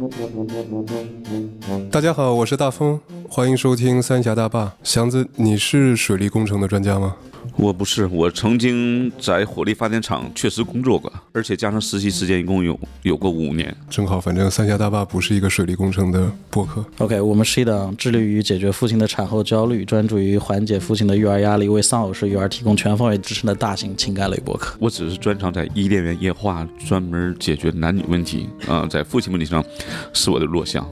大家好，我是大风，欢迎收听三峡大坝。祥子，你是水利工程的专家吗？ 我不是，我曾经在火力发电厂确实工作过，而且加上实习时间一共有过5年。 正好，反正三峡大坝不是一个水利工程的播客。 OK， 我们是一档致力于解决父亲的产后焦虑，专注于缓解父亲的育儿压力，为丧偶式育儿提供全方位支持的大型情感类播客。 我只是专长在伊甸园夜话，专门解决男女问题在父亲问题上是我的弱项。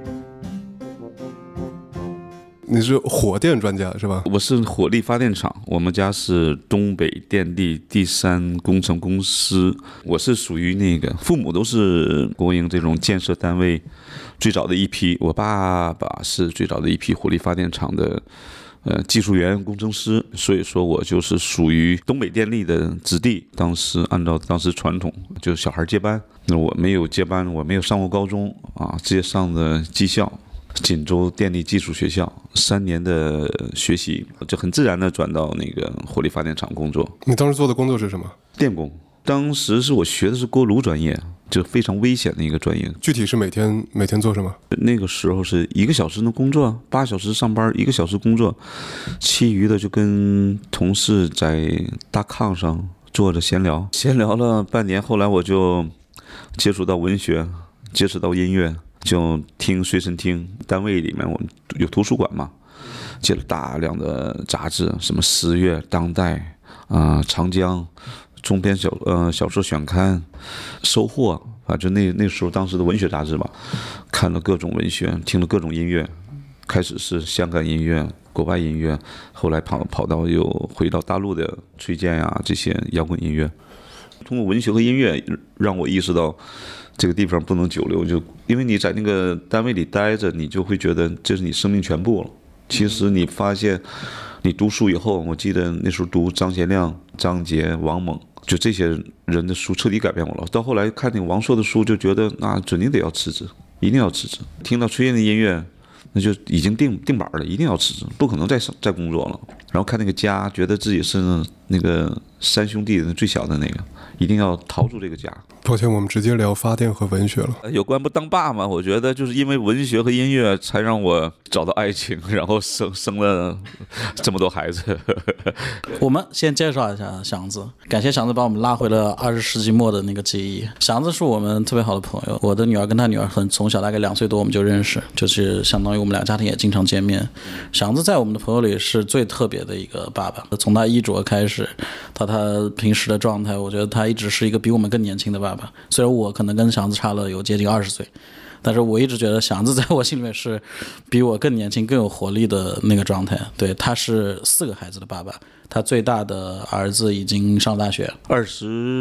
你是火电专家是吧？ 我是火力发电厂，我们家是东北电力第3工程公司。我是属于那个父母都是国营这种建设单位最早的一批，我爸爸是最早的一批火力发电厂的技术员工程师，所以说我就是属于东北电力的子弟。当时按照当时传统，就是小孩接班，那我没有接班，我没有上过高中直接上的技校。锦州电力技术学校3年的学习，就很自然的转到那个火力发电厂工作。 你当时做的工作是什么？ 电工。当时是我学的是锅炉专业，就非常危险的一个专业。 具体是每天做什么？ 那个时候是1个小时的工作，8小时上班，1个小时工作，其余的就跟同事在大炕上坐着闲聊了半年。后来我就接触到文学，接触到音乐，就听随身听。单位里面我有图书馆嘛，借了大量的杂志，什么十月、当代长江、中篇小说选刊、收获，反正那时候当时的文学杂志吧，看了各种文学，听了各种音乐。开始是香港音乐、国外音乐，后来跑到又回到大陆的崔健呀这些摇滚音乐。通过文学和音乐让我意识到这个地方不能久留，就因为你在那个单位里待着，你就会觉得这是你生命全部了。其实你发现你读书以后，我记得那时候读张贤亮、张杰、王蒙，就这些人的书彻底改变我了。到后来看那个王朔的书，就觉得那指定得要辞职，一定要辞职。听到崔健的音乐，那就已经定板了，一定要辞职，不可能再工作了。然后看那个家，觉得自己是那个3兄弟的最小的那个，一定要逃出这个家。 抱歉，我们直接聊发电和文学了。 有关不当爸嘛？我觉得就是因为文学和音乐，才让我找到爱情，然后生了这么多孩子。 我们先介绍一下祥子，感谢祥子把我们拉回了20世纪末的那个记忆。祥子是我们特别好的朋友，我的女儿跟他女儿从小大概2岁多我们就认识，就是相当于我们俩家庭也经常见面。祥子在我们的朋友里是最特别的一个爸爸，从他衣着开始到他平时的状态，我觉得他一直是一个比我们更年轻的爸爸。虽然我可能跟祥子差了有接近20岁，但是我一直觉得祥子在我心里面是比我更年轻更有活力的那个状态。对，他是4个孩子的爸爸，他最大的儿子已经上大学 ，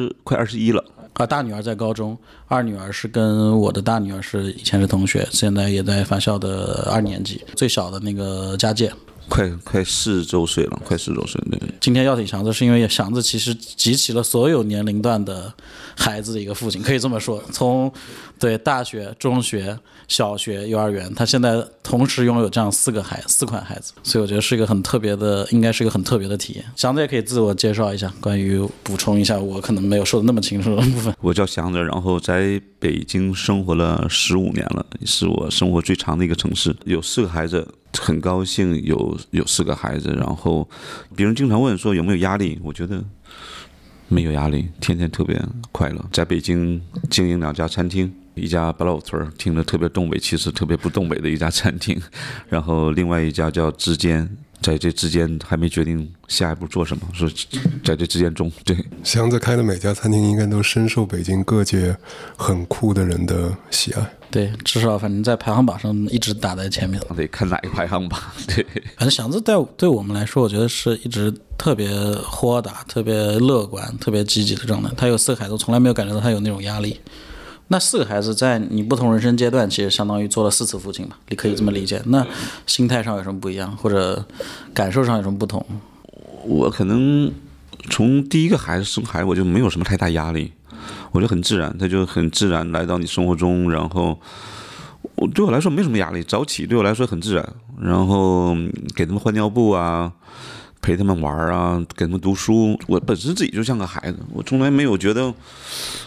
快21了。 大女儿在高中，二女儿是跟我的大女儿以前是同学，现在也在法校的2年级。最小的那个家界快4周岁了，快4周岁。对， 今天邀请祥子是因为祥子其实集齐了所有年龄段的孩子的一个父亲，可以这么说，从大学、中学、小学、幼儿园，他现在同时拥有这样4款孩子，所以我觉得是一个很特别的，应该是一个很特别的体验。祥子也可以自我介绍一下，关于补充一下我可能没有说的那么清楚的部分。 我叫祥子，然后在北京生活了15年了，是我生活最长的一个城市，有4个孩子。很高兴有4个孩子，然后别人经常问说有没有压力，我觉得没有压力，天天特别快乐。在北京经营2家餐厅，一家八老屯听着特别东北，其实特别不东北的一家餐厅，然后另外一家叫之间，在这之间还没决定下一步做什么，说在这之间中。对， 祥子开的每家餐厅应该都深受北京各界很酷的人的喜爱。 对，至少反正在排行榜上一直打在前面。 得看哪个排行榜。对， 反正祥子对我们来说，我觉得是一直特别豁达、特别乐观、特别积极的状态。他有4个孩子，我从来没有感觉到他有那种压力。那4个孩子在你不同人生阶段，其实相当于做了4次父亲嘛，你可以这么理解。那心态上有什么不一样，或者感受上有什么不同？ 我可能从第1个孩子生孩子，我就没有什么太大压力。我就很自然，他就很自然来到你生活中，然后对我来说没什么压力，早起对我来说很自然，然后给他们换尿布啊，陪他们玩啊，给他们读书。我本身自己就像个孩子，我从来没有觉得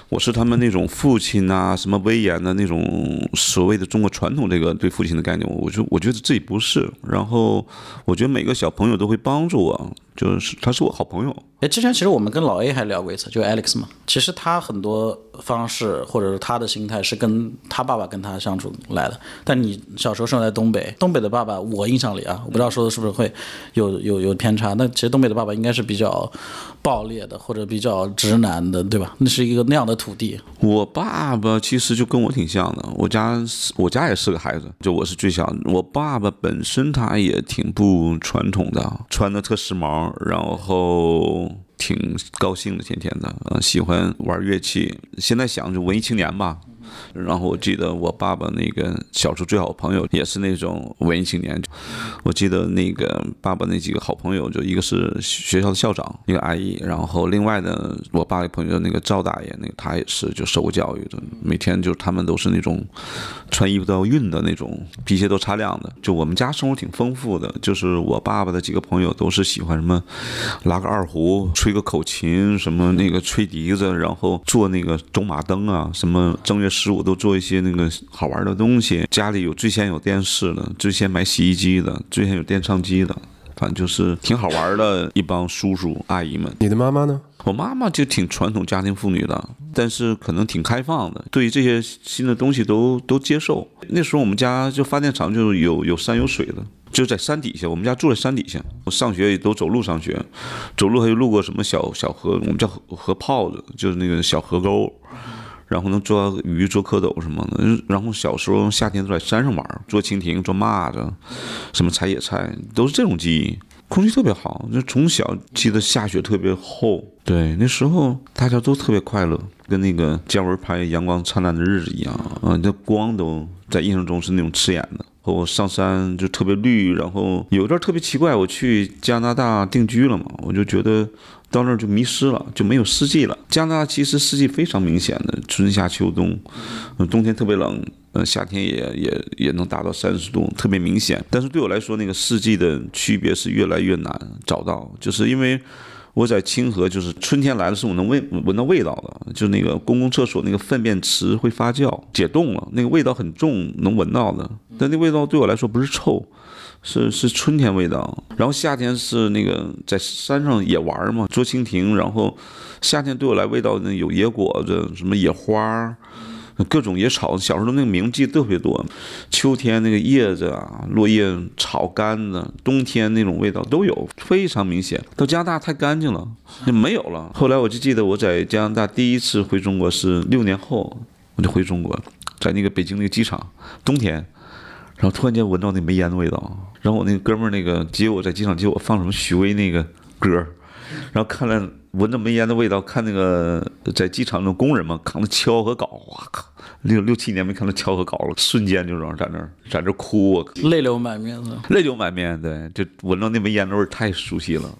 我是他们那种父亲啊，什么威严的那种所谓的中国传统这个对父亲的概念，我觉得自己不是。然后我觉得每个小朋友都会帮助我，就是他是我好朋友。 之前其实我们跟老 A 还聊过一次，就 Alex 嘛。其实他很多方式或者是他的心态是跟他爸爸跟他相处来的。但你小时候生活在东北，东北的爸爸，我印象里啊，我不知道说的是不是会有偏差。那其实东北的爸爸应该是比较暴烈的，或者比较直男的，对吧？那是一个那样的土地。 我爸爸其实就跟我挺像的，我家也是个孩子，就我是最小的。我爸爸本身他也挺不传统的，穿的特时髦，然后挺高兴的，天天的，喜欢玩乐器。现在想就文艺青年吧。然后我记得我爸爸那个小时候最好的朋友也是那种文艺青年。我记得那个爸爸那几个好朋友，就一个是学校的校长，一个阿姨，然后另外的我爸的朋友那个赵大爷，那个他也是就受过教育的，每天就他们都是那种穿衣服都要熨的那种，皮鞋都擦亮的。就我们家生活挺丰富的，就是我爸爸的几个朋友都是喜欢什么拉个二胡，吹个口琴，什么那个吹笛子，然后做那个走马灯啊，什么正月15都做一些那个好玩的东西。家里最先有电视的，最先买洗衣机的，最先有电唱机的，反正就是挺好玩的一帮叔叔阿姨们。 你的妈妈呢？ 我妈妈就挺传统家庭妇女的，但是可能挺开放的，对于这些新的东西都接受。那时候我们家就发电厂就有山有水的，就在山底下，我们家住在山底下，我上学也都走路上学，走路还有路过什么小河，我们叫河泡子，就是那个小河沟。然后能捉鱼、捉蝌蚪什么的。然后小时候夏天都在山上玩，捉蜻蜓、捉蚂蚱，什么采野菜，都是这种记忆。空气特别好，就从小记得下雪特别厚。对，那时候大家都特别快乐，跟那个姜文拍《阳光灿烂的日子》一样啊，那光都在印象中是那种刺眼的。我上山就特别绿，然后有一段特别奇怪，我去加拿大定居了嘛，我就觉得到那儿就迷失了，就没有四季了。加拿大其实四季非常明显的，春夏秋冬，冬天特别冷，夏天也能达到30度，特别明显。但是对我来说，那个四季的区别是越来越难找到，就是因为我在清河，就是春天来的时候，我能闻到味道的，就那个公共厕所那个粪便池会发酵解冻了，那个味道很重，能闻到的。但那味道对我来说不是臭，是春天味道。然后夏天是那个在山上野玩嘛，捉蜻蜓。然后夏天对我来味道呢有野果子，什么野花。各种野草，小时候那个名记特别多。秋天那个叶子啊，落叶草干的，冬天那种味道都有，非常明显。到加拿大太干净了，就没有了。后来我就记得我在加拿大第一次回中国是6年后，我就回中国，在那个北京那个机场，冬天，然后突然间闻到那煤烟的味道，然后我那个哥们儿那个接我在机场接我，放什么许巍那个歌，然后看了。闻着煤烟的味道，看那个在机场那工人嘛，扛着锹和镐，哇靠，6、7年没看到锹和镐了，瞬间就在那儿哭， 泪流满面了。 泪流满面，对，就闻到那煤烟的味儿太熟悉了。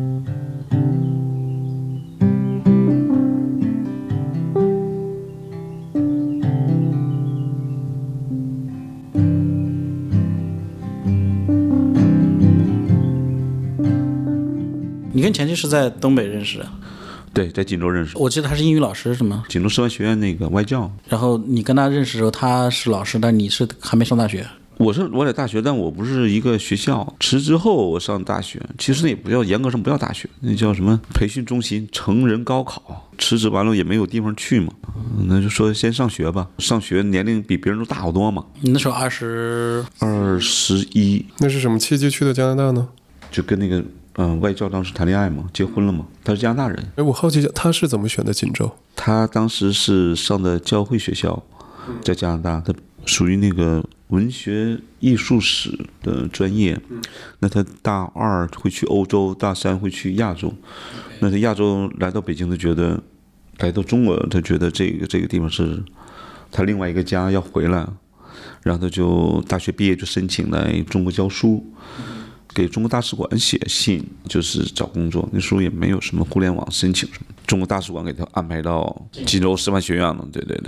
你跟前妻是在东北认识的？ 对，在锦州认识。 我记得他是英语老师是吗？ 锦州师范学院那个外教。 然后你跟他认识的时候，他是老师，但你是还没上大学。 我在大学，但我不是一个学校。辞职后我上大学，其实那也不叫，严格上不叫大学，那叫什么培训中心，成人高考。辞职完了也没有地方去嘛，那就说先上学吧。上学年龄比别人都大好多嘛。 你那时候21。 那是什么契机去的加拿大呢？ 就跟那个外教当时谈恋爱嘛，结婚了嘛。他是加拿大人。 我好奇一下，他是怎么选的锦州？ 他当时是上的教会学校，在加拿大，他属于那个文学艺术史的专业。那他大2会去欧洲，大3会去亚洲。那他亚洲来到北京，他觉得来到中国，他觉得这个地方是他另外一个家，要回来。然后他就大学毕业就申请来中国教书。给中国大使馆写信，就是找工作。那时候也没有什么互联网申请什么，中国大使馆给他安排到锦州师范学院了。对对对。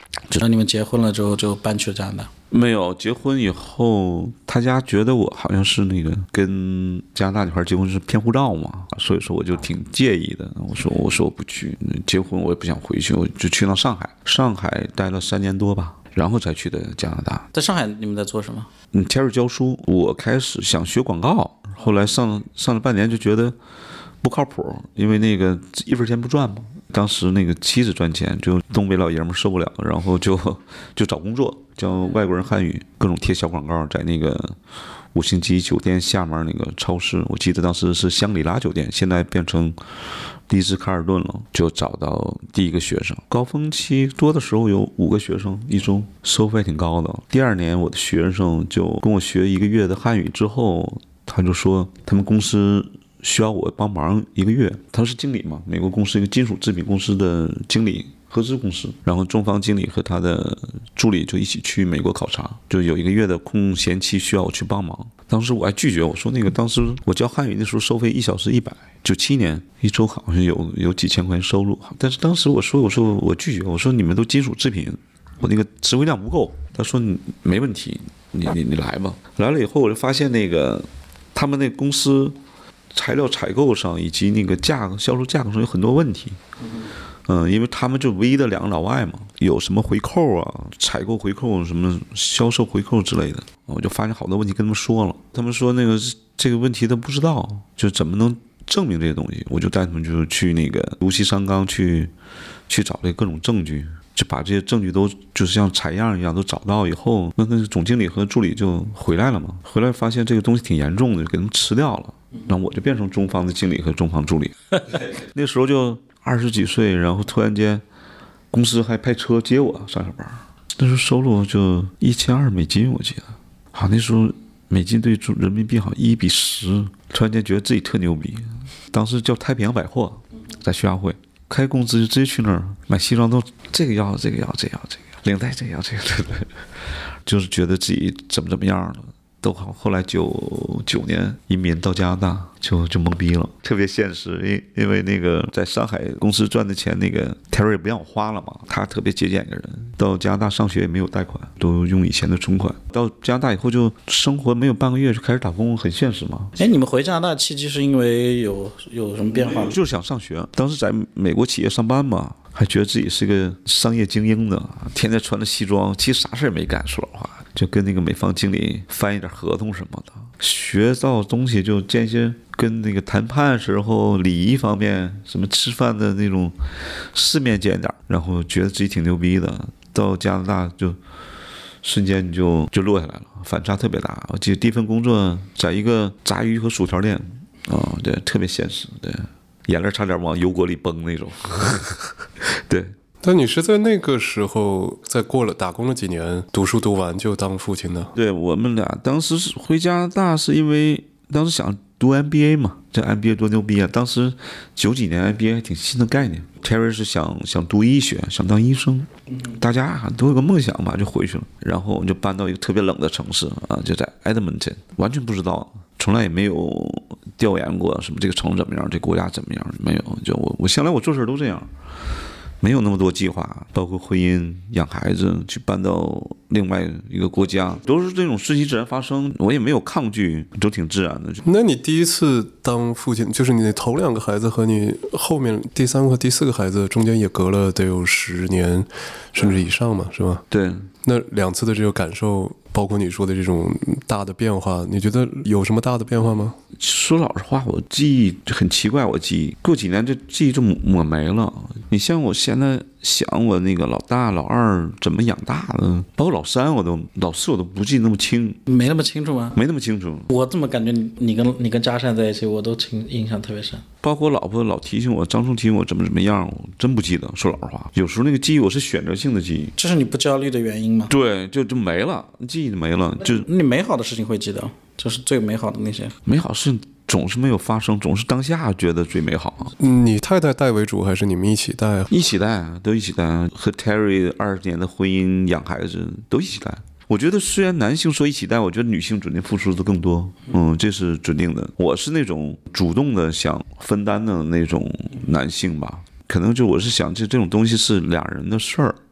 直到你们结婚了之后就搬去了加拿大。 没有，结婚以后，他家觉得我好像是那个跟加拿大女孩结婚是骗护照嘛，所以说我就挺介意的。我说我不去，结婚我也不想回去，我就去到上海，上海待了3年多吧，然后才去的加拿大。 在上海你们在做什么 ？Terry 教书，我开始想学广告，后来上了半年就觉得不靠谱，因为那个一分钱不赚嘛。当时那个妻子赚钱，就东北老爷们受不了，然后就找工作，教外国人汉语，各种贴小广告，在那个5星级酒店下面那个超市，我记得当时是香里拉酒店，现在变成丽兹卡尔顿了，就找到第一个学生。高峰期多的时候有5个学生一周，收费挺高的。第2年我的学生就跟我学1个月的汉语之后，他就说他们公司需要我帮忙1个月，他是经理嘛，美国公司一个金属制品公司的经理，合资公司，然后中方经理和他的助理就一起去美国考察，就有1个月的空闲期需要我去帮忙。当时我还拒绝，我说那个当时我教汉语那时候收费1小时100，97年1周好像有几千块钱收入，但是当时我说我拒绝，我说你们都金属制品，我那个职位量不够。他说你没问题，你来吧。来了以后我就发现那个他们那公司材料采购上以及那个销售价格上有很多问题。因为他们就唯一的2个老外嘛，有什么回扣啊，采购回扣、什么销售回扣之类的，我就发现好多问题跟他们说了，他们说那个这个问题都不知道，就怎么能证明这些东西？我就带他们就去那个无锡商钢去找这各种证据，就把这些证据都就是像采样一样都找到以后，那个总经理和助理就回来了嘛，回来发现这个东西挺严重的，就给他们吃掉了，那我就变成中方的经理和中方助理。那时候就20几岁，然后突然间公司还派车接我上下班，那时候收入就$1200，我记得好，那时候美金对人民币好像1比10，突然间觉得自己特牛逼。当时叫太平洋百货，在徐家汇开工资就直接去那儿买西装，都这个要这个要这个要这个，领带这个要这个，就是觉得自己怎么样了都好。后来99年移民到加拿大就懵逼了，特别现实，因为那个在上海公司赚的钱，那个 Terry 不让我花了嘛，他特别节俭的人，到加拿大上学也没有贷款，都用以前的存款。到加拿大以后就生活没有半个月就开始打工，很现实嘛。 你们回加拿大契机是因为有什么变化吗？ 就是想上学，当时在美国企业上班嘛，还觉得自己是个商业精英的，天天穿着西装，其实啥事儿没干，说老话，就跟那个美方经理翻译点合同什么的，学到东西就见一些跟那个谈判时候礼仪方面，什么吃饭的那种世面见点，然后觉得自己挺牛逼的。到加拿大就瞬间你就落下来了，反差特别大。我记得第一份工作在一个炸鱼和薯条店，对，特别现实，对，眼泪差点往油锅里崩那种。对。 但你是在那个时候，在打工了几年，读书读完就当父亲的？ 对，我们俩当时是回加拿大，是因为当时想读 MBA 嘛，这 MBA 多牛逼啊！当时90几年 MBA 还挺新的概念。Terry 是想读医学，想当医生，大家都有个梦想吧，就回去了。然后我们就搬到一个特别冷的城市啊，就在 Edmonton， 完全不知道，从来也没有调研过什么这个城怎么样，这国家怎么样，没有。就我想来我做事都这样。没有那么多计划，包括婚姻、养孩子，去搬到另外一个国家，都是这种顺其自然发生，我也没有抗拒，都挺自然的。 那你第一次当父亲，就是你头2个孩子和你后面第3个和第4个孩子中间也隔了得有10年甚至以上嘛，是吧？ 对。 那2次的这个感受，包括你说的这种大的变化，你觉得有什么大的变化吗？ 说老实话，我记忆很奇怪，我记忆过几年这记忆就抹没了。你像我现在想我那个老大老2怎么养大的，包括老4我都不记那么清。 没那么清楚吗？ 没那么清楚。 我这么感觉你跟嘉善在一起，我都印象特别深。 包括我老婆老提醒我，张叔提醒我怎么样，我真不记得。说老实话，有时候那个记忆我是选择性的记忆。 这是你不焦虑的原因吗？ 对，就没了，记忆没了。就你美好的事情会记得，就是最美好的那些。 美好事总是没有发生，总是当下觉得最美好。 你太太带为主，还是你们一起带？ 一起带，都一起带。和 Terry 20年的婚姻、养孩子都一起带。我觉得虽然男性说一起带，我觉得女性准定付出的更多，这是准定的。我是那种主动的想分担的那种男性吧，可能就我是想这种东西是2人的事儿，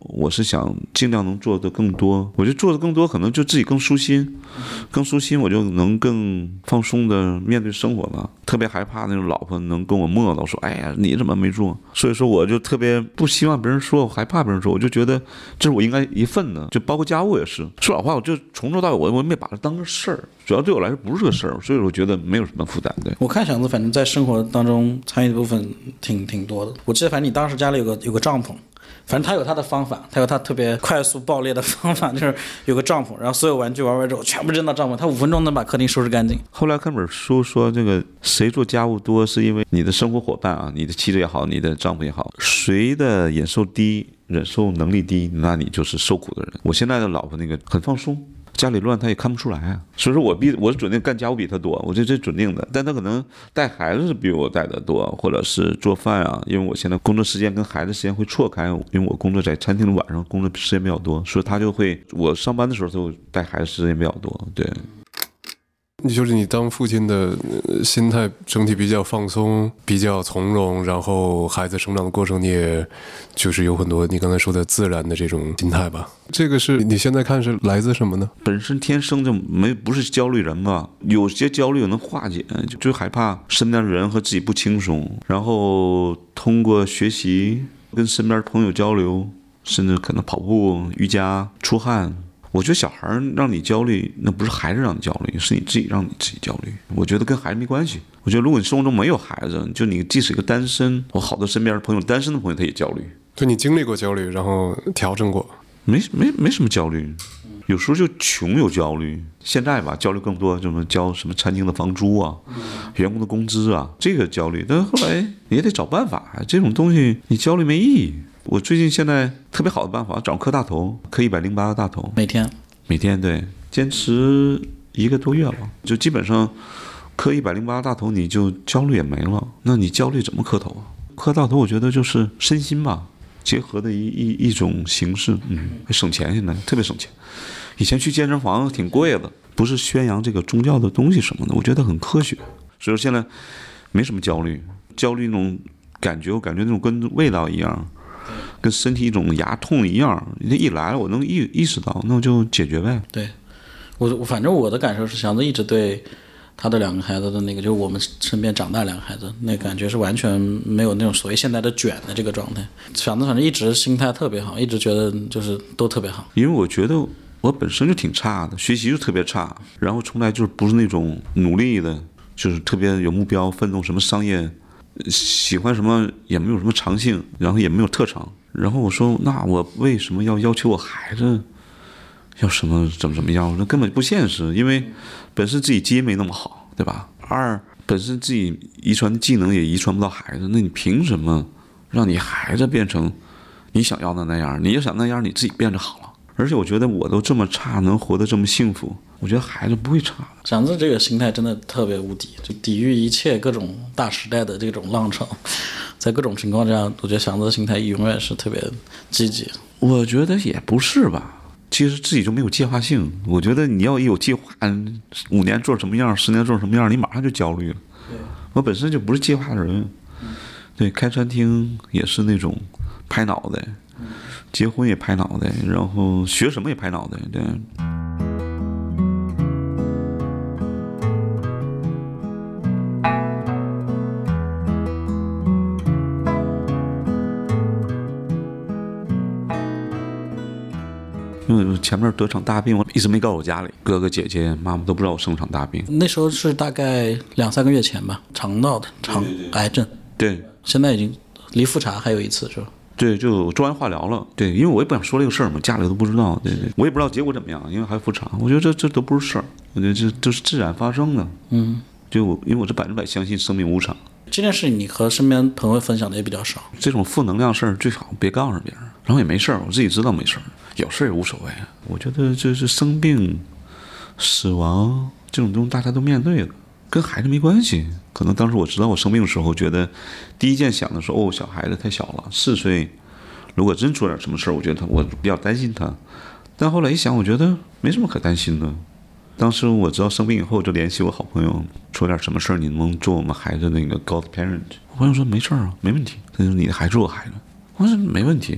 我是想尽量能做的更多。我觉得做的更多，可能就自己更舒心，更舒心，我就能更放松的面对生活了。特别害怕那种老婆能跟我磨叨说：“哎呀，你怎么没做？”所以说，我就特别不希望别人说，我害怕别人说，我就觉得这是我应该一份的，就包括家务也是。说老话，我就从头到尾我没把它当个事儿，主要对我来说不是个事儿，所以我觉得没有什么负担。对， 我看祥子反正在生活当中参与的部分挺多的。我记得反正你当时家里有个帐篷。反正他有他的方法，他有他特别快速爆裂的方法，就是有个帐篷，然后所有玩具玩完之后全部扔到帐篷，他5分钟能把客厅收拾干净。 后来看本书说，这个谁做家务多，是因为你的生活伙伴啊，你的妻子也好，你的丈夫也好，谁的忍受低，忍受能力低，那你就是受苦的人。我现在的老婆那个很放松。家里乱，他也看不出来啊，所以说我是准定干家务比他多，我这准定的。但他可能带孩子比我带的多，或者是做饭啊，因为我现在工作时间跟孩子时间会错开，因为我工作在餐厅的晚上工作时间比较多，所以他就会我上班的时候就带孩子时间比较多，对。 就是你当父亲的心态整体比较放松，比较从容，然后孩子成长的过程你也就是有很多你刚才说的自然的这种心态吧。这个是你现在看是来自什么呢？ 本身天生就不是焦虑人吧，有些焦虑能化解，就害怕身边的人和自己不轻松，然后通过学习跟身边朋友交流，甚至可能跑步、瑜伽、出汗。我觉得小孩让你焦虑，那不是孩子让你焦虑，是你自己让你自己焦虑。我觉得跟孩子没关系。我觉得如果你生活中没有孩子，就你即使一个单身，我好多身边的朋友，单身的朋友他也焦虑。 就你经历过焦虑，然后调整过？ 没什么焦虑，有时候就穷有焦虑。现在吧，焦虑更多，什么交什么餐厅的房租啊，员工的工资啊，这个焦虑。但后来你也得找办法，这种东西你焦虑没意义。我最近现在特别好的办法，早上磕大头，磕108个大头，每天对，坚持1个多月了，就基本上磕108大头，你就焦虑也没了。那你焦虑怎么磕头啊？磕大头，我觉得就是身心吧结合的一种形式，省钱，现在特别省钱。以前去健身房挺贵的，不是宣扬这个宗教的东西什么的，我觉得很科学，所以说现在没什么焦虑那种感觉，我感觉那种跟味道一样。跟身体一种牙痛一样，你一来了，我能意识到，那我就解决呗。 对，我反正我的感受是，祥子一直对他的2个孩子的那个，就是我们身边长大2个孩子，那感觉是完全没有那种所谓现在的卷的这个状态。祥子反正一直心态特别好，一直觉得就是都特别好。 因为我觉得我本身就挺差的，学习就特别差，然后从来就是不是那种努力的，就是特别有目标、奋斗，什么商业。喜欢什么也没有什么长性，然后也没有特长，然后我说那我为什么要求我孩子要什么怎么样？那根本不现实，因为本身自己基因没那么好，对吧？2本身自己遗传的技能也遗传不到孩子，那你凭什么让你孩子变成你想要的那样？你要想那样，你自己变就好了。而且我觉得我都这么差，能活得这么幸福，我觉得孩子不会差的。 祥子这个心态真的特别无敌，就抵御一切各种大时代的这种浪潮，在各种情况下，我觉得祥子的心态永远是特别积极。 我觉得也不是吧，其实自己就没有计划性。我觉得你要有计划，5年做什么样，10年做什么样，你马上就焦虑了。我本身就不是计划的人，对，开餐厅也是那种拍脑袋。结婚也拍脑袋，然后学什么也拍脑袋，对。因为我前面得场大病，我一直没告诉我家里，哥哥姐姐妈妈都不知道我生场大病。 那时候是大概2-3个月前吧，肠道的癌症。 对， 现在已经离复查还有1次，是吧？ 对，就做完化疗了。对，因为我也不想说这个事儿嘛，家里都不知道。对，我也不知道结果怎么样，因为还复查。我觉得这都不是事儿，我觉得这都是自然发生的。就因为我是100%相信生命无常。 这件事你和身边朋友分享的也比较少， 这种负能量事儿最好别告诉别人，然后也没事儿，我自己知道没事儿，有事儿也无所谓。我觉得这是生病、死亡这种东西大家都面对的，跟孩子没关系。可能当时我知道我生病的时候，觉得第一件想的是小孩子太小了，4岁，如果真出点什么事儿，我觉得我比较担心他。但后来一想，我觉得没什么可担心的。当时我知道生病以后，就联系我好朋友，出点什么事儿，你能做我们孩子那个 godparent？我朋友说没事儿啊，没问题。他说你的孩子是我孩子，我说没问题，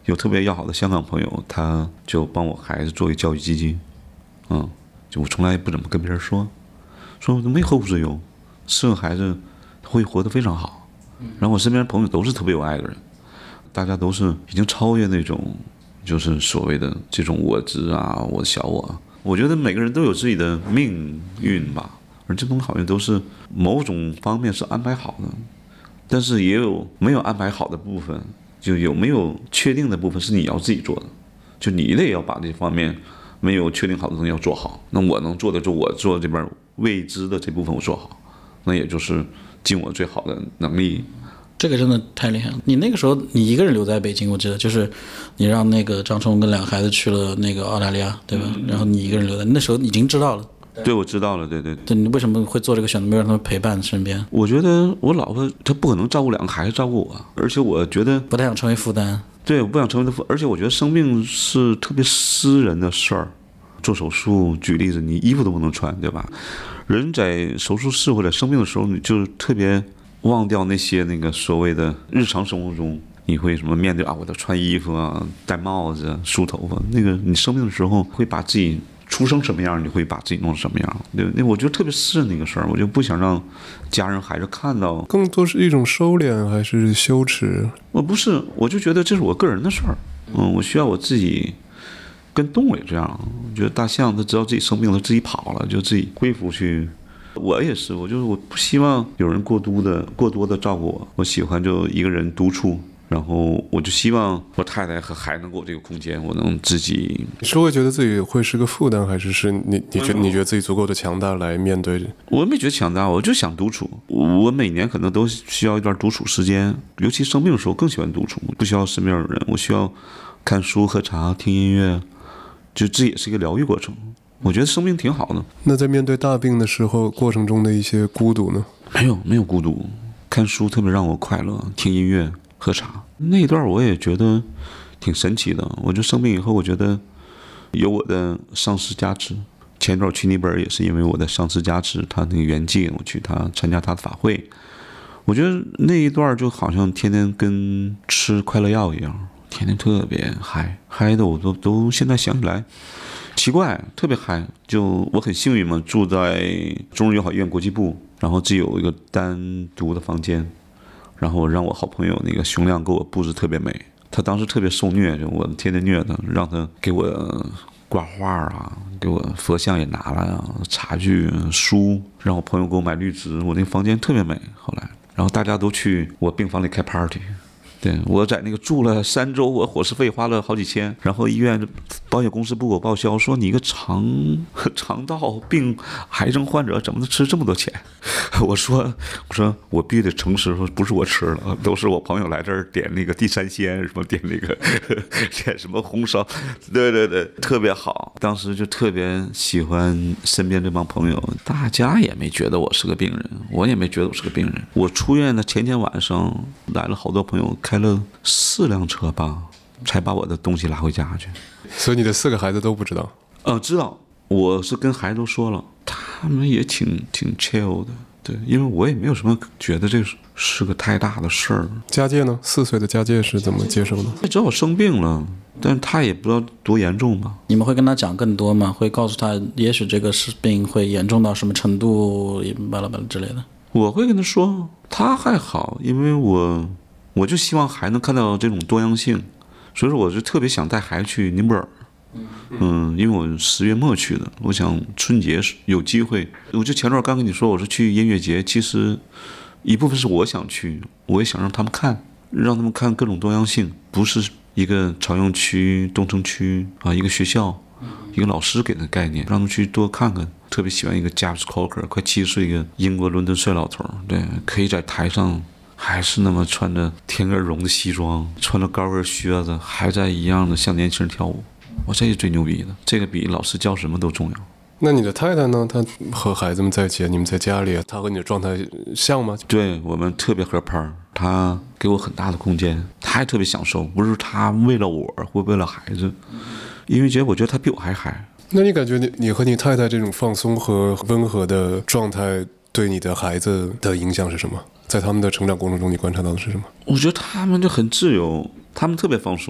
有特别要好的香港朋友，他就帮我孩子做一教育基金，就我从来不怎么跟别人说没后顾之忧，4个孩子会活得非常好。然后我身边的朋友都是特别有爱的人，大家都是已经超越那种就是所谓的这种我执啊，我小我。我觉得每个人都有自己的命运吧，而这东西好像都是某种方面是安排好的，但是也有没有安排好的部分，就有没有确定的部分是你要自己做的，就你得要把这方面没有确定好的东西要做好。那我能做的就我做这边未知的这部分我做好，那也就是尽我最好的能力。 这个真的太厉害了！你那个时候你一个人留在北京，我记得就是你让那个张冲跟2个孩子去了那个澳大利亚，对吧？然后你一个人留在，那时候已经知道了。 对，我知道了，对。 对，你为什么会做这个选择，没有让他们陪伴身边？ 我觉得我老婆她不可能照顾2个孩子照顾我，而且我觉得不太想成为负担。 对，我不想成为而且我觉得生病是特别私人的事儿。做手术，举例子，你衣服都不能穿，对吧？人在手术室或者生病的时候，你就特别忘掉那些那个所谓的日常生活中，你会什么面对啊，我得穿衣服啊，戴帽子啊，梳头发。那个你生病的时候会把自己出生什么样，你会把自己弄成什么样。对，那我觉得特别私人那个事儿，我就不想让家人孩子看到。 更多是一种收敛还是羞耻？ 我不是，我就觉得这是我个人的事儿。我需要我自己。跟动物也这样，我觉得大象它知道自己生病了，自己跑了，就自己恢复去。我也是，我不希望有人过多的照顾我，我喜欢就一个人独处，然后我就希望我太太和孩子能给我这个空间，我能自己。 你是会觉得自己会是个负担，还是你觉得自己足够的强大来面对？ 我没觉得强大，我就想独处。我每年可能都需要一段独处时间，尤其生病的时候更喜欢独处，不需要身边有人，我需要看书、喝茶、听音乐。就这也是一个疗愈过程，我觉得生命挺好的。 那在面对大病的时候，过程中的一些孤独呢？ 没有孤独，看书特别让我快乐，听音乐、喝茶那一段我也觉得挺神奇的。我就生病以后，我觉得有我的上师加持。前段去尼泊尔也是因为我的上师加持，他那个圆寂，我去他参加他的法会，我觉得那一段就好像天天跟吃快乐药一样。天天特别嗨的，我都现在想起来奇怪，特别嗨。就我很幸运嘛，住在中日友好医院国际部，然后自己有一个单独的房间，然后让我好朋友那个熊亮给我布置特别美。他当时特别受虐，就我天天虐他，让他给我挂画啊，给我佛像也拿来啊，茶具书，让我朋友给我买绿植，我那房间特别美。后来，然后大家都去我病房里开 party。对，我在那个住了3周，我伙食费花了好几千，然后医院保险公司不给我报销，说你一个肠道病癌症患者怎么能吃这么多钱？我说我必须得诚实说，不是我吃了，都是我朋友来这儿点那个地三鲜，什么点那个点什么红烧，对，特别好。当时就特别喜欢身边这帮朋友，大家也没觉得我是个病人，我也没觉得我是个病人。我出院的前天晚上来了好多朋友。开了4辆车吧，才把我的东西拉回家去。 所以你的4个孩子都不知道？ 知道，我是跟孩子都说了，他们也挺 chill 的。对，因为我也没有什么觉得这是个太大的事儿。 家界呢？4岁的家界是怎么接受的？ 知道我生病了，但他也不知道多严重吧。 你们会跟他讲更多吗？会告诉他，也许这个病会严重到什么程度，巴拉巴拉之类的？ 我会跟他说，他还好，因为我就希望还能看到这种多样性，所以说我就特别想带孩子去尼泊尔。因为我10月末去的，我想春节有机会。我就前段刚跟你说，我是去音乐节，其实一部分是我想去，我也想让他们看各种多样性，不是一个朝阳区、东城区啊，一个学校，一个老师给的概念，让他们去多看看。特别喜欢一个 James Cocker， 快70岁一个英国伦敦帅老头，对，可以在台上。还是那么穿着天鹅绒的西装，穿着高跟靴子，还在一样的像年轻人跳舞。我这是最牛逼的，这个比老师教什么都重要。 那你的太太呢？她和孩子们在一起，你们在家里，她和你的状态像吗？ 对，我们特别合拍，她给我很大的空间，她也特别享受，不是她为了我或为了孩子，因为我觉得她比我还嗨。 那你感觉你和你太太这种放松和温和的状态对你的孩子的影响是什么？在他们的成长过程中，你观察到的是什么？ 我觉得他们就很自由，他们特别放松。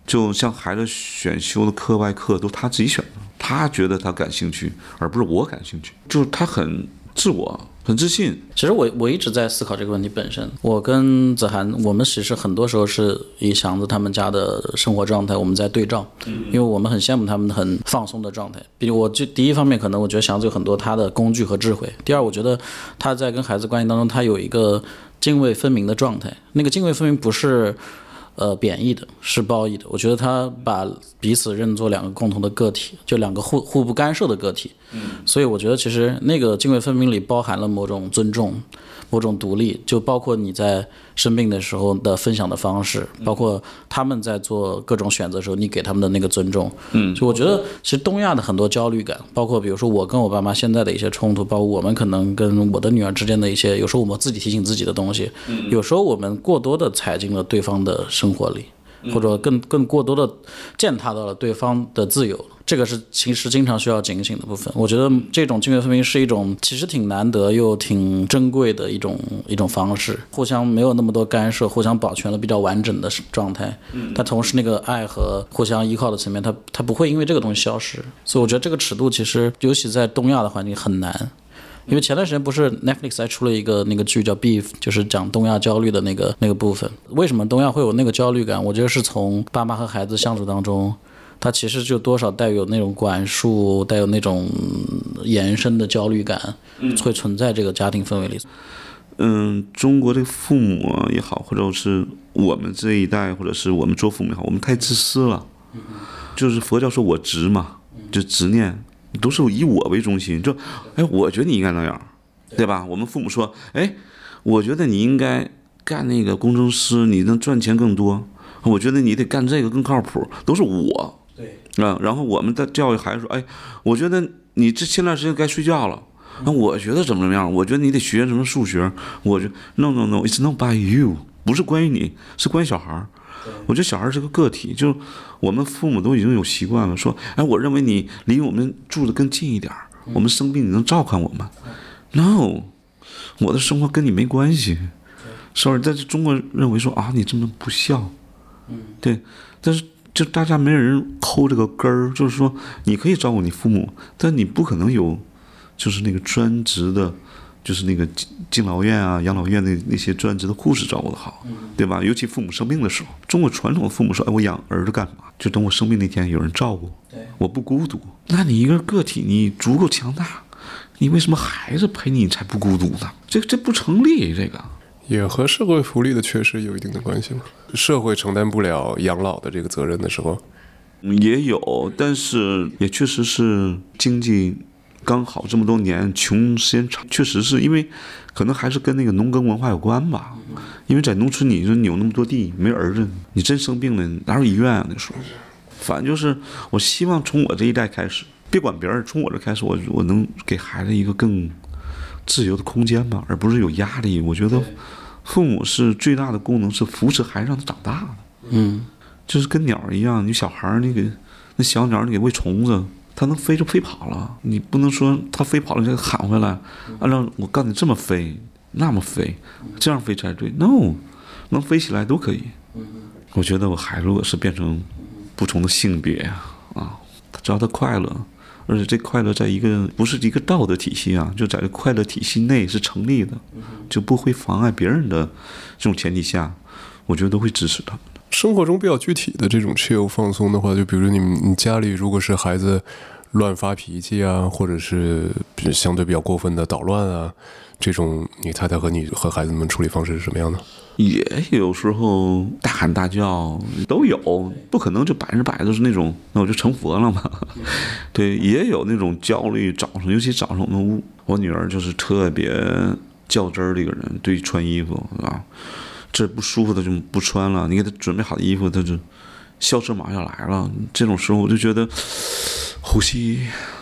就像孩子选修的课外课都他自己选的，他觉得他感兴趣，而不是我感兴趣，就是他很自我，很自信。 其实我一直在思考这个问题本身。我跟子涵，我们其实很多时候是以祥子他们家的生活状态，我们在对照，因为我们很羡慕他们很放松的状态。比如就第一方面，可能我觉得祥子有很多他的工具和智慧；第二，我觉得他在跟孩子关系当中，他有一个泾渭分明的状态。那个泾渭分明不是贬义的，是褒义的。我觉得他把彼此认作两个共同的个体，就两个互不干涉的个体。所以我觉得其实那个泾渭分明里包含了某种尊重，某种独立，就包括你在生病的时候的分享的方式，包括他们在做各种选择的时候，你给他们的那个尊重。就我觉得其实东亚的很多焦虑感，包括比如说我跟我爸妈现在的一些冲突，包括我们可能跟我的女儿之间的一些，有时候我们自己提醒自己的东西，有时候我们过多的踩进了对方的生活里，或者更过多的践踏到了对方的自由，这个是其实经常需要警醒的部分。我觉得这种泾渭分明是一种其实挺难得又挺珍贵的一种方式，互相没有那么多干涉，互相保全了比较完整的状态。但同时那个爱和互相依靠的层面，它不会因为这个东西消失。所以我觉得这个尺度其实尤其在东亚的环境很难。因为前段时间不是 Netflix 还出了一个那个剧叫 Beef， 就是讲东亚焦虑的那个部分。为什么东亚会有那个焦虑感？我觉得是从爸妈和孩子相处当中，它其实就多少带有那种管束，带有那种延伸的焦虑感，会存在这个家庭氛围里。 中国的父母也好，或者是我们这一代，或者是我们做父母也好，我们太自私了。就是佛教说我执嘛，就执念。都是以我为中心，就，我觉得你应该那样，对吧？我们父母说，我觉得你应该干那个工程师，你能赚钱更多。我觉得你得干这个更靠谱，都是我。 对。 然后我们在教育孩子说，我觉得你这现在时间该睡觉了。我觉得怎么样？我觉得你得学什么数学。我觉得 no，it's not by you， 不是关于你，是关于小孩。我觉得小孩是个个体，就我们父母都已经有习惯了，说，我认为你离我们住的更近一点，我们生病你能照看我们。No， 我的生活跟你没关系。Sorry， 但是中国认为说你这么不孝，对，但是就大家没人抠这个根儿，就是说你可以照顾你父母，但你不可能有就是那个专职的。就是那个敬老院啊、养老院的那些专职的护士照顾得好，对吧？尤其父母生病的时候，中国传统的父母说：“我养儿子干嘛？就等我生病那天有人照顾，我不孤独。”那你一个个体，你足够强大，你为什么孩子陪你才不孤独呢？这不成立，这个也和社会福利的缺失有一定的关系吗？社会承担不了养老的这个责任的时候， 也有，但是也确实是经济。刚好这么多年穷时间长，确实是因为可能还是跟那个农耕文化有关吧。因为在农村，你说你有那么多地，没儿子，你真生病了哪有医院啊？那时候，反正就是我希望从我这一代开始，别管别人，从我这开始，我能给孩子一个更自由的空间吧，而不是有压力。我觉得父母是最大的功能是扶持孩子让他长大的。就是跟鸟一样，你小孩那小鸟你给喂虫子。它能飞就飞跑了，你不能说它飞跑了就喊回来，按照我告诉你这么飞，那么飞，这样飞才对。No， 能飞起来都可以。我觉得我孩子如果是变成不同的性别只要他快乐，而且这快乐在一个不是一个道德体系就在这快乐体系内是成立的，就不会妨碍别人的这种前提下，我觉得都会支持他们。 生活中比较具体的这种 chill 放松的话，就比如你家里如果是孩子乱发脾气啊，或者是相对比较过分的捣乱啊，这种你太太和孩子们处理方式是什么样的？ 也有时候大喊大叫都有，不可能就100%都是那种，那我就成佛了嘛。对，也有那种焦虑，早上尤其早上我女儿就是特别较真儿的一个人，对穿衣服这不舒服的就不穿了，你给他准备好的衣服他就消失马上来了。这种时候我就觉得呼吸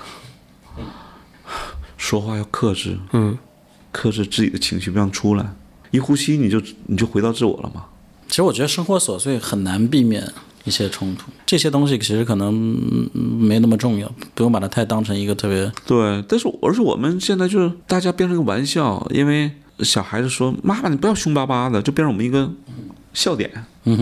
说话要克制，克制自己的情绪不让出来，一呼吸你就回到自我了嘛。 其实我觉得生活琐碎很难避免一些冲突，这些东西其实可能没那么重要，不用把它太当成一个特别。 对，但是而是我们现在就是大家变成个玩笑，因为小孩子说妈妈你不要凶巴巴的，就变成我们一个笑点。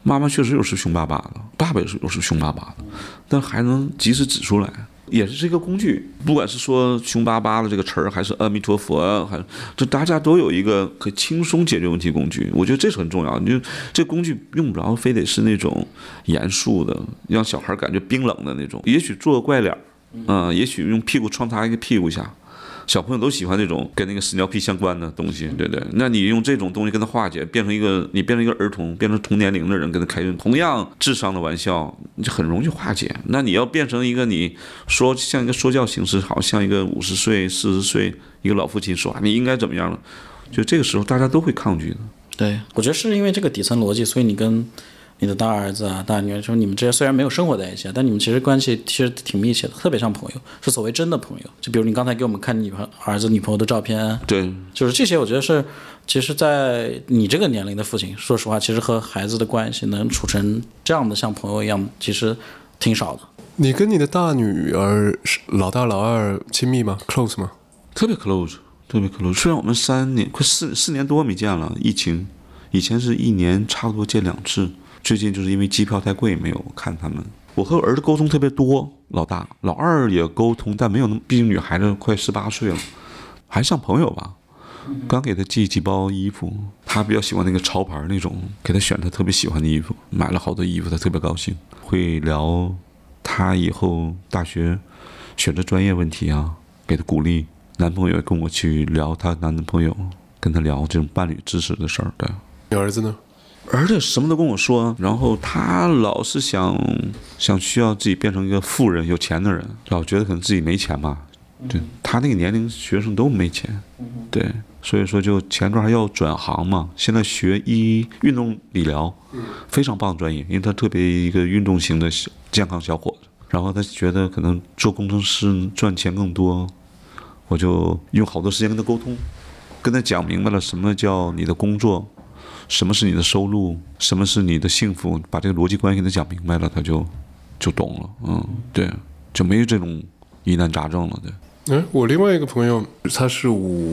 妈妈确实有时凶巴巴的，爸爸也是有时凶巴巴的，但还能及时指出来，也是这个工具。不管是说凶巴巴的这个词儿，还是阿弥陀佛，还这大家都有一个可以轻松解决问题工具。我觉得这是很重要。你就这工具用不着非得是那种严肃的，让小孩感觉冰冷的那种。也许做个怪脸，也许用屁股撞他一个屁股一下。小朋友都喜欢这种跟那个屎尿屁相关的东西，对不对？那你用这种东西跟他化解，变成一个儿童，变成同年龄的人跟他开同样智商的玩笑，你就很容易化解。那你要变成一个你说像一个说教形式，好像一个50岁、40岁一个老父亲说你应该怎么样了，就这个时候大家都会抗拒的。 对，我觉得是因为这个底层逻辑，所以你跟你的大儿子啊、大女儿，说你们这些虽然没有生活在一起，但你们其实关系其实挺密切的，特别像朋友，是所谓真的朋友。就比如你刚才给我们看你儿子、女朋友的照片， 对， 就是这些，我觉得是，其实，在你这个年龄的父亲，说实话，其实和孩子的关系能处成这样的像朋友一样，其实挺少的。 你跟你的大女儿老大老二亲密吗 ？close 吗？ 特别 close， 特别 close。虽然我们3年快4年多没见了，疫情，以前是1年差不多见2次。最近就是因为机票太贵，没有看他们。我和我儿子沟通特别多，老大、老二也沟通，但没有那么，毕竟女孩子快18岁了，还像朋友吧。刚给他寄几包衣服，他比较喜欢那个潮牌那种，给他选他特别喜欢的衣服，买了好多衣服，他特别高兴。会聊他以后大学选择专业问题啊，给他鼓励。男朋友也跟我去聊他男朋友，跟他聊这种伴侣知识的事儿。对， 你儿子呢？ 儿子什么都跟我说，然后他老是想需要自己变成一个富人、有钱的人，老觉得可能自己没钱嘛。对，他那个年龄学生都没钱，对，所以说就前段还要转行嘛，现在学运动理疗，非常棒的专业，因为他特别一个运动型的健康小伙子，然后他觉得可能做工程师赚钱更多，我就用好多时间跟他沟通，跟他讲明白了什么叫你的工作。什么是你的收入？什么是你的幸福？把这个逻辑关系给他讲明白了，他就懂了。对，就没有这种疑难杂症了。对。 我另外一个朋友，他是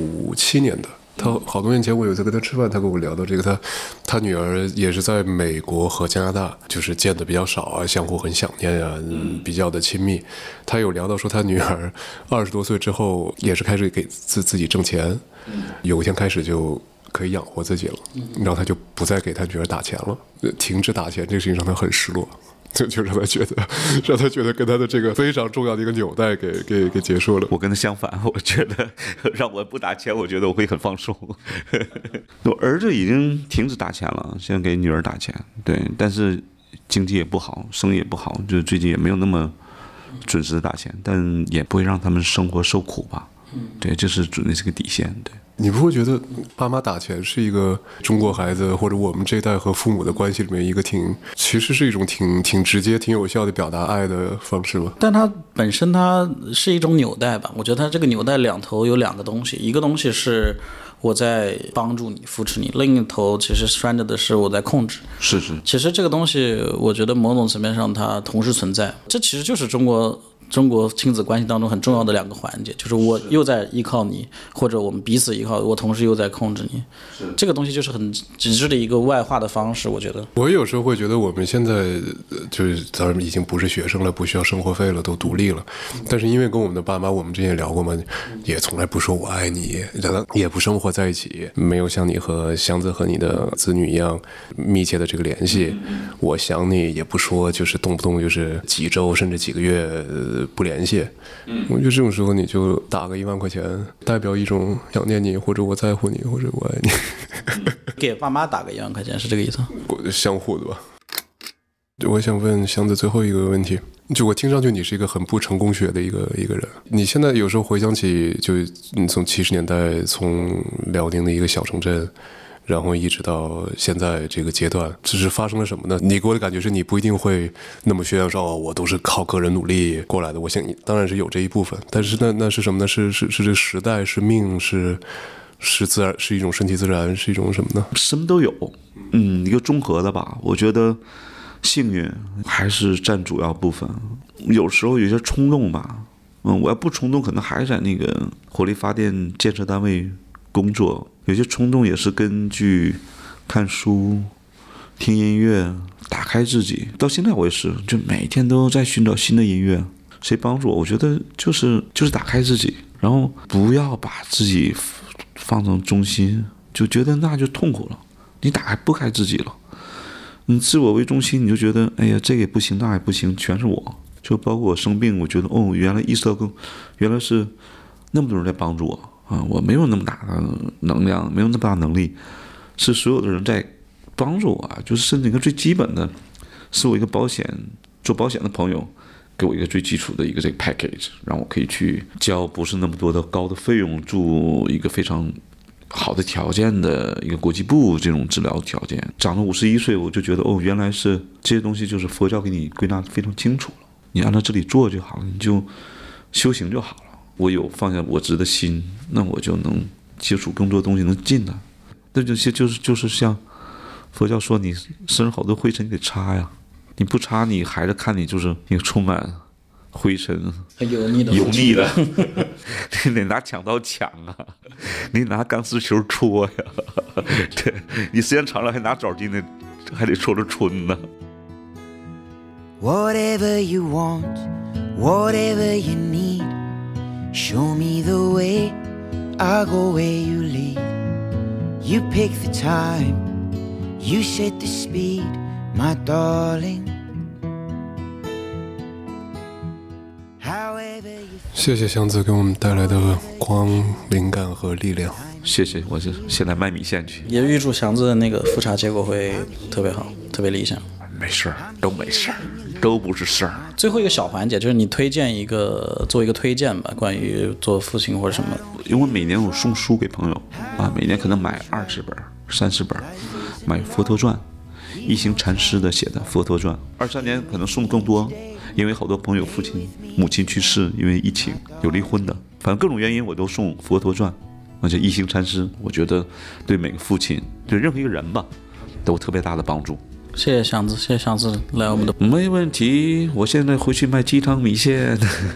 57年的，他好多年前我有一次跟他吃饭，他跟我聊到这个，他女儿也是在美国和加拿大，就是见的比较少啊，相互很想念啊，比较的亲密。他有聊到说，他女儿20多岁之后，也是开始给自己挣钱，有一天开始就可以养活自己了，然后他就不再给他女儿打钱了，停止打钱，这个事情让他很失落，就让他觉得跟他的这个非常重要的一个纽带给结束了。 我跟他相反，我觉得让我不打钱，我觉得我会很放松。我儿子已经停止打钱了，现在给女儿打钱，对，但是经济也不好，生意也不好，就最近也没有那么准时打钱，但也不会让他们生活受苦吧。对，这是准的是个底线。对， 你不会觉得爸妈打钱是一个中国孩子或者我们这一代和父母的关系里面一个其实是一种挺直接、挺有效的表达爱的方式吗？ 但它本身它是一种纽带吧。我觉得它这个纽带两头有2个东西，一个东西是我在帮助你、扶持你，另一头其实拴着的是我在控制。 是。 其实这个东西，我觉得某种层面上它同时存在。这其实就是中国亲子关系当中很重要的2个环节，就是我又在依靠你，或者我们彼此依靠，我同时又在控制你。这个东西就是很极致的一个外化的方式，我觉得。 我有时候会觉得我们现在就是当然已经不是学生了，不需要生活费了，都独立了。但是因为跟我们的爸妈，我们之前也聊过嘛，也从来不说我爱你，也不生活在一起，没有像你和箱子和你的子女一样密切的这个联系。我想你也不说，就是动不动就是几周甚至几个月不联系。我觉得这种时候你就打个1万块钱，代表一种想念你，或者我在乎你，或者我爱你。 给爸妈打个1万块钱是这个意思？ 相互的吧。我想问箱子最后一个问题，就我听上去你是一个很不成功学的一个人，你现在有时候回想起，就你从70年代从辽宁的一个小城镇，然后一直到现在这个阶段，这是发生了什么呢？你给我的感觉是你不一定会那么宣扬说我都是靠个人努力过来的，我想你当然是有这一部分，但是那是什么呢？是这个时代，是命，是自然，是一种顺其自然，是一种什么呢？ 什么都有，一个综合的吧。我觉得幸运还是占主要部分，有时候有些冲动吧，我要不冲动，可能还在那个火力发电建设单位工作，有些冲动也是根据看书、 听音乐，打开自己。到现在我也是，就每天都在寻找新的音乐。谁帮助我？我觉得就是打开自己，然后不要把自己放成中心，就觉得那就痛苦了。你打开不开自己了，你自我为中心，你就觉得哎呀这个也不行，那也不行，全是我。就包括我生病，我觉得哦，原来意识到原来是那么多人在帮助我啊！我没有那么大的能量，没有那么大能力，是所有的人在帮助我啊！就是甚至一个最基本的，是我一个做保险的朋友。给我一个最基础的一个这个 package， 让我可以去交不是那么多的高的费用，住一个非常好的条件的一个国际部这种治疗条件。长到51岁，我就觉得哦，原来是这些东西就是佛教给你归纳的非常清楚了，你按照这里做就好了，你就修行就好了。我有放下我执的心，那我就能接触更多东西，能进来。那就是像佛教说，你身上好多灰尘你得擦呀。你不擦，你孩子看你就是一个充满灰尘、 油腻的， 你得拿抢刀抢啊，你拿钢丝球戳呀，对你时间长了还拿枣巾呢，还得戳着春呢。 Whatever you want, whatever you need, show me the way, I'll go where you lead. You pick the time, you set the speed.My darling, 谢谢祥子给我们带来的光、灵感和力量。 谢谢，我是现在卖米线去。 也预祝祥子的那个复查结果会特别好，特别理想。 没事儿，都没事儿，都不是事儿。 最后一个小环节就是你做一个推荐吧，关于做父亲或者什么。 因为每年我送书给朋友啊，每年可能买20本、30本，买佛陀传。一行禅师的写的佛陀传，23年可能送更多，因为好多朋友母亲去世，因为疫情有离婚的，反正各种原因我都送佛陀传。而且一行禅师，我觉得对每个父亲，对任何一个人吧，都有特别大的帮助。 谢谢祥子，谢谢祥子来我们的。 没问题，我现在回去卖鸡汤米线。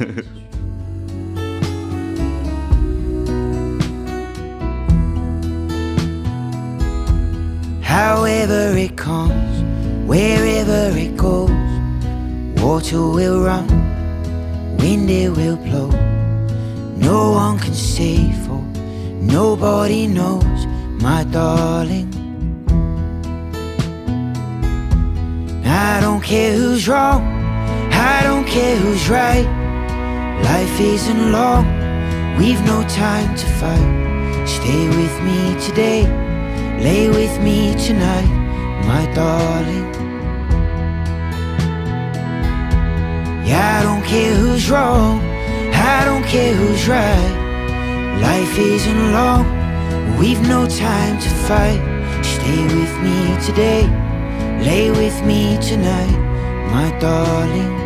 However it comes, wherever it goes, water will run, wind it will blow. No one can save, for nobody knows, my darling. I don't care who's wrong, I don't care who's right. Life isn't long, we've no time to fight. Stay with me today.Lay with me tonight, my darling. Yeah, I don't care who's wrong, I don't care who's right. Life isn't long, we've no time to fight. Stay with me today, lay with me tonight, my darling.